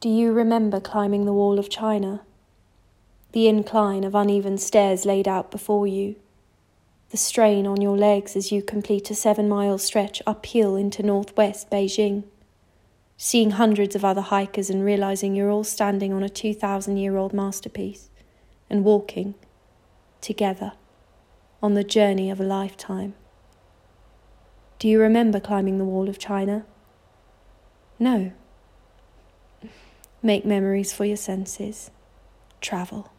Do you remember climbing the wall of China? The incline of uneven stairs laid out before you. The strain on your legs as you complete a 7-mile stretch uphill into northwest Beijing. Seeing hundreds of other hikers and realizing you're all standing on a 2,000-year-old masterpiece and walking together on the journey of a lifetime. Do you remember climbing the wall of China? No. Make memories for your senses. Travel.